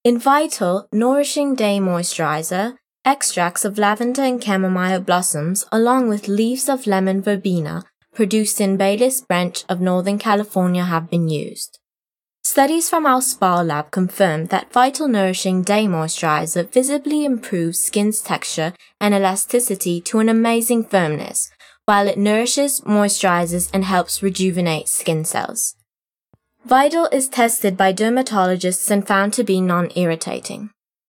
In Vital Nourishing Day Moisturizer, extracts of lavender and chamomile blossoms along with leaves of lemon verbena produced in Baylis Branch of Northern California have been used. Studies from our spa lab confirm that Vital Nourishing Day Moisturizer visibly improves skin's texture and elasticity to an amazing firmness, while it nourishes, moisturizes, and helps rejuvenate skin cells. Vital is tested by dermatologists and found to be non-irritating.